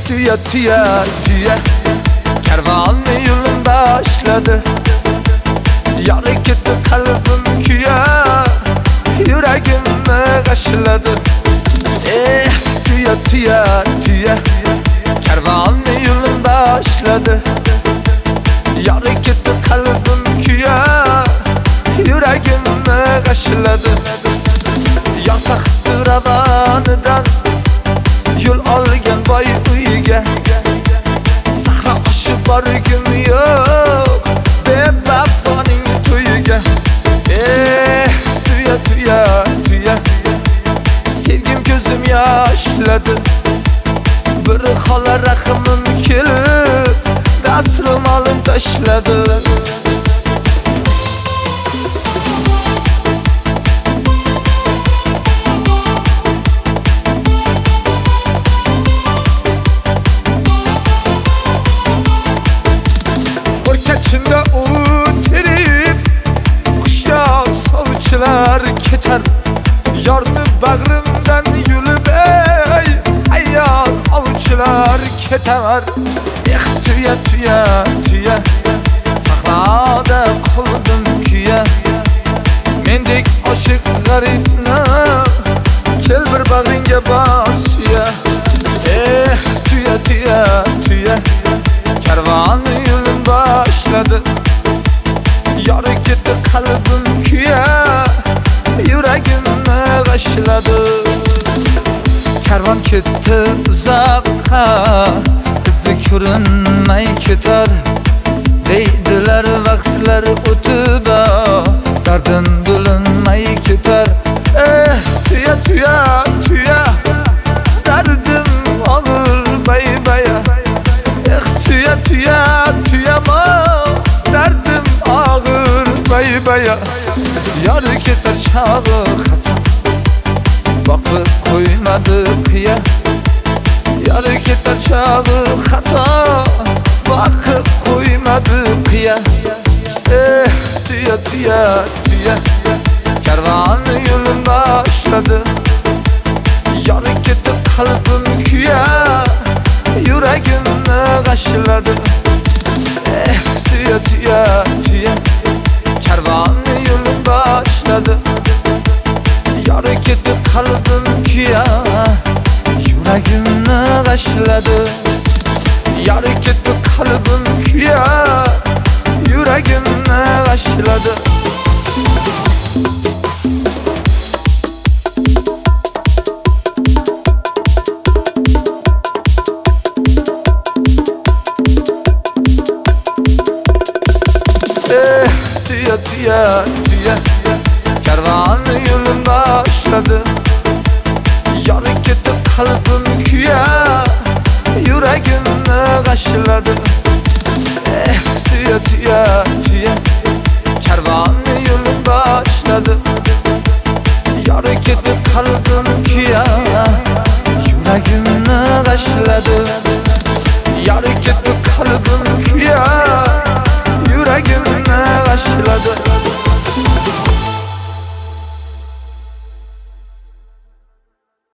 Tüya tüya tüya Kervanı yolun başladı. Yarı gitti kalbim küya, yüreğimle kaşladı. Tüya tüya tüya Kervanı yolun başladı. Yarı gitti kalbim küya, yüreğimle kaşladı. Yasaktır avanıdan yol algan boy uyga. Sahra aşıp borgim yok bevafoning to'yiga. Tüya tüya tüya sevgim ko'zim yoshladi. Bir xola rahmim kelib dasrim olib tashladi. Keçinde o'tirib qushlar sovchilar ketar. Yorni bag'rimdan yulib ayyor ovchilar ketar. Tüya tüya tüya sahrada qoldim kuya. Mendek oshiq g'aribni kel bir bag'ringga bosiya. Tüya tüya tüya Kervanı yolun başladı. Yarı gitti kalbim küya, yüreğimle kaşladı. Kervan gitti uzağa, izi ko'rinmay ketar. Deydilar vaqtlar o'tib, dardin bo'linmay ketar. Tüya tüya tüya dardim og'ir baybaya. Tüya tüya tüyama derdim ağır baybaya. Yarı ketar çağı hata bakıp koymadı kıya. Yarı ketar çağı hata bakıp koymadı kıya. Tüya tüya tüya Kervanı yolun başladı. Yarı ketar kalbim küya, yüreğimle kaşladı. Tüya tüya tüya Kervanı yolun başladı. Yarı gitti kalbim küya, yüreğimle kaşladı. Yarı gitti kalbim küya, yüreğimle kaşladı. Tüya tüya tüya Kervanı yolun başladı. Yarı gitti kalbim küya, yüreğimle kaşladı. Tüya tüya tüya Kervanı yolun başladı. Yarı gitti kalbim küya, yüreğimle kaşladı. Yarı gitti kalbim küya, yüreğimle kaşladı.